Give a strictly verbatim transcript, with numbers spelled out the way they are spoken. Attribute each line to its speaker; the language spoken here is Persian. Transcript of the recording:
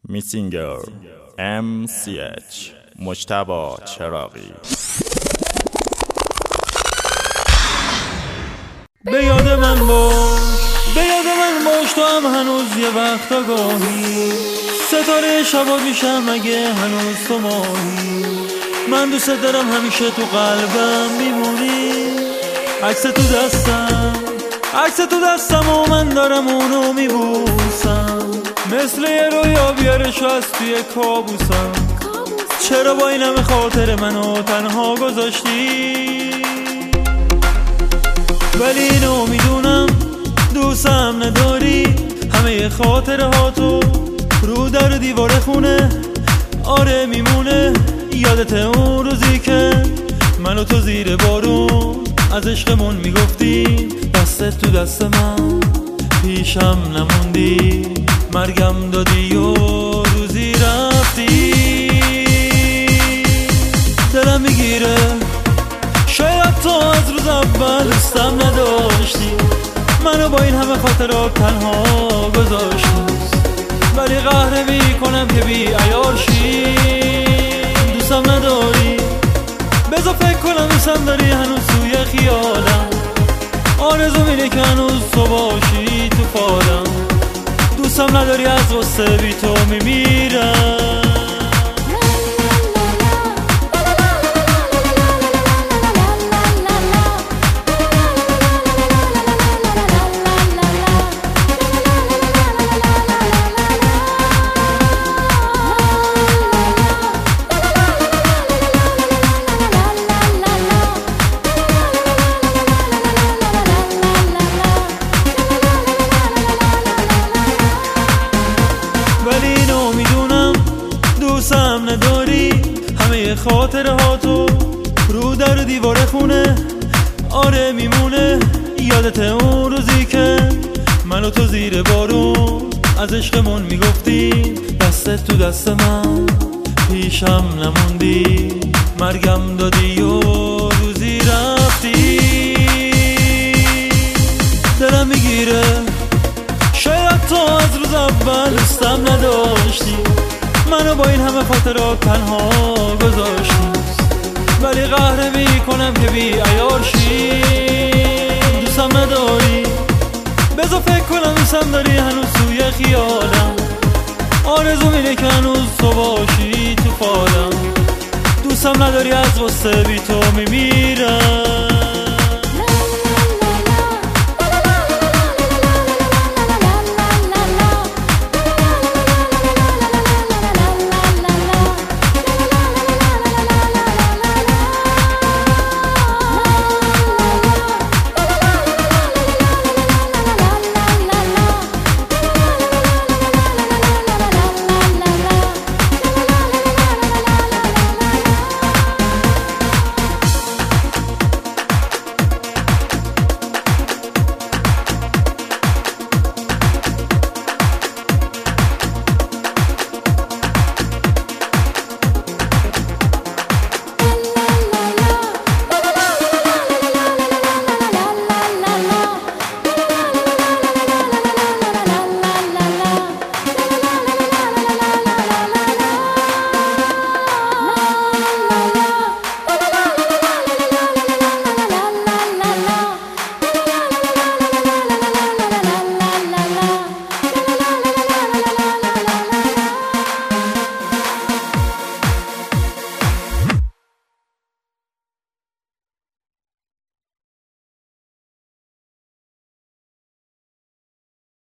Speaker 1: میسینگر ام سی اچ مجتبی چراغی.
Speaker 2: به یاد من باش، به یاد من باش، تو هم هنوز یه وقت آگاهی، ستاره شبا میشم اگه هنوز تو ماهی. من دوست دارم همیشه تو قلبم میمونی، عکس تو دستم، عکس تو دستم و من دارم اونو میبوسم، مثل یه رویا بیارش از توی کابوسم. چرا با این همه خاطر منو تنها گذاشتی؟ ولی اینو میدونم دوستم نداری، همه خاطره ها تو رو در دیوار خونه. آره میمونه، یادت اون روزی که منو تو زیر بارون از عشقمون میگفتی، دستت تو دست من پیشم نموندی، مرگم دادی و روزی رفتی. دلم میگیره شاید تو از روز اول دوستم نداشتی، منو با این همه خاطرات تنها گذاشتی، ولی قهر میکنم که بی عیار شی. دوستم نداری، بذار فکر کنم دوستم داری هنوز توی خیالم، آرزوم اینه که هنوز تو باشی تو فالم. دوستم نداری، از غصه بی تو میمیرم. دوستم نداری، همه خاطره ها تو رو در دیوار خونه. آره میمونه، یادت اون روزی که منو تو زیر بارون از عشقمون میگفتی، دستت تو دست من پیشم نموندی، مرگم دادی و روزی رفتی. دلم میگیره شاید تو از روز اول دوستم نداشتی، منو با این همه خاطرات تنها گذاشتی، ولی قهر میکنم که بی عیار شی. دوستم نداری، بذار فکر کنم دوستم داری هنوز توی خیالم، آرزوم اینه که هنوز تو باشی تو فالم. دوستم نداری، از غصه بی تو میمیرم.